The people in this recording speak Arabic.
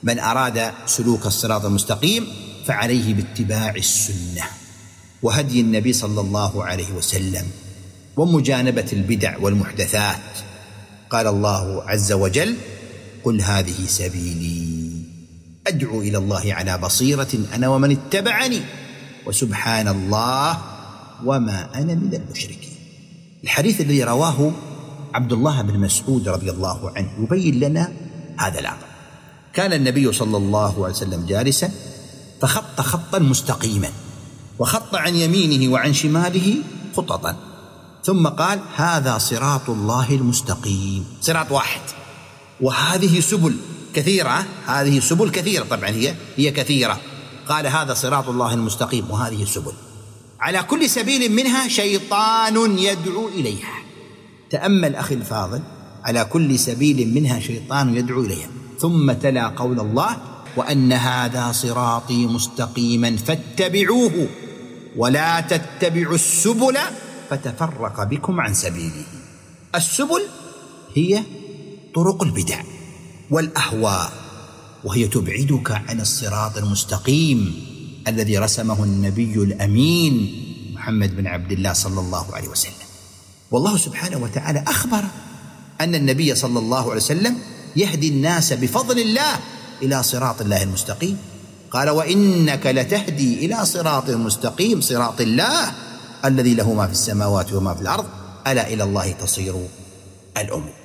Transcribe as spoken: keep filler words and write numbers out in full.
من أراد سلوك الصراط المستقيم فعليه باتباع السنة وهدي النبي صلى الله عليه وسلم ومجانبة البدع والمحدثات. قال الله عز وجل: قل هذه سبيلي أدعو إلى الله على بصيرة أنا ومن اتبعني وسبحان الله وما أنا من المشركين. الحديث الذي رواه عبد الله بن مسعود رضي الله عنه يبين لنا هذا الأمر. كان النبي صلى الله عليه وسلم جالسا فخط خطا مستقيما وخط عن يمينه وعن شماله خططا، ثم قال: هذا صراط الله المستقيم. صراط واحد، وهذه سبل كثيرة، هذه سبل كثيرة، طبعا هي هي كثيرة. قال: هذا صراط الله المستقيم وهذه سبل، على كل سبيل منها شيطان يدعو إليها. تأمل أخي الفاضل، على كل سبيل منها شيطان يدعو إليها. ثم تلا قول الله: وأن هذا صراطي مستقيما فاتبعوه ولا تتبعوا السبل فتفرق بكم عن سبيله. السبل هي طرق البدع والأهواء، وهي تبعدك عن الصراط المستقيم الذي رسمه النبي الأمين محمد بن عبد الله صلى الله عليه وسلم. والله سبحانه وتعالى أخبر أن النبي صلى الله عليه وسلم يهدي الناس بفضل الله إلى صراط الله المستقيم. قال: وإنك لتهدي إلى صراط مستقيم، صراط الله الذي له ما في السماوات وما في الأرض، ألا إلى الله تصير الأمور.